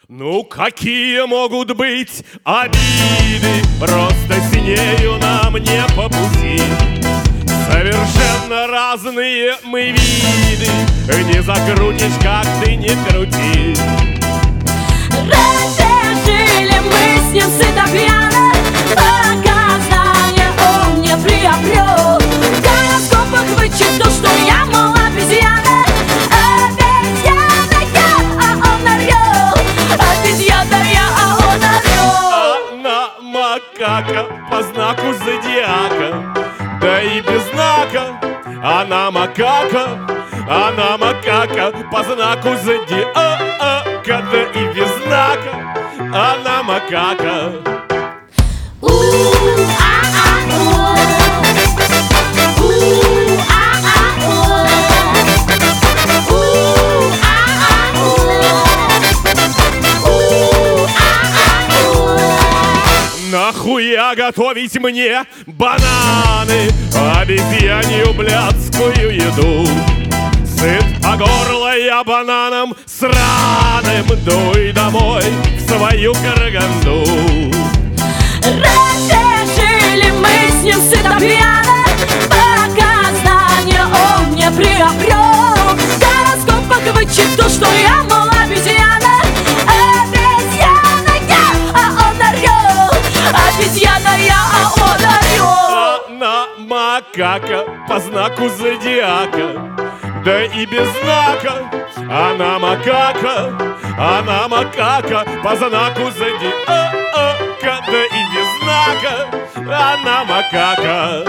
Ну какие могут быть обиды? Просто с нею нам не по пути. Совершенно разные мы виды, не закрутишь, как ты не крути. Раньше жили мы с ним сыто пьяно, пока знания он не приобрел. В гороскопах вычитал, что я, мол, обезьяна. Обезьяна я, а он орел. Обезьяна я, а он орел. Она макака по знаку зодиака, да и без знака. Она макака по знаку зодиака, да и без знака. Она макака. Нахуя готовить мне бананы, обезьянью блядскую еду? Сыт по горло я бананом сраным, дуй домой в свою Караганду. Раньше жили мы с ним сыто пьяно, пока знания он не приобрел. В гороскопах вычитал, что я, мол, обезьяна. Обезьяна я, а он орел. Обезьяна я, а он орел. Она макака по знаку зодиака, да и без знака. Она макака по знаку зодиака, да и без знака. Она макака.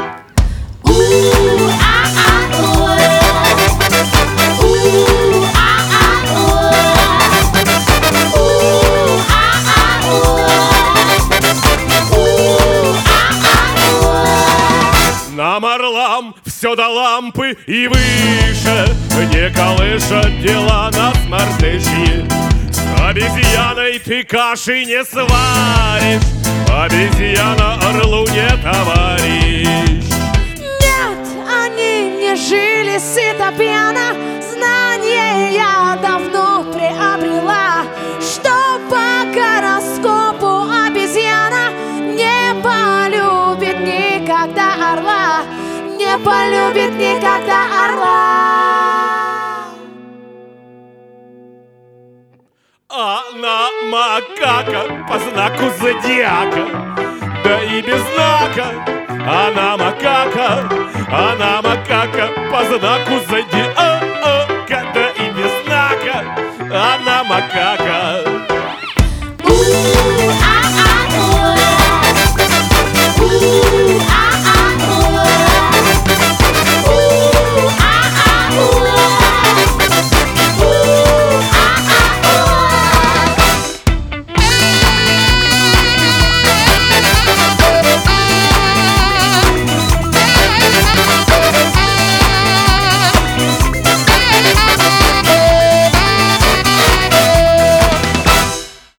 Нам, орлам, все до лампы и выше, не колышат дела нас мартышьи. С обезьяной ты каши не сваришь, обезьяна орлу не товарищ. Нет, они не жили сыто пьяно, знания я давно приобрела, что по гороскопу обезьяна не полюбит никогда орла, не полюбит никогда орла. Она макака по знаку зодиака, да и без знака. Она макака по знаку зодиака, да и без знака. Она макака.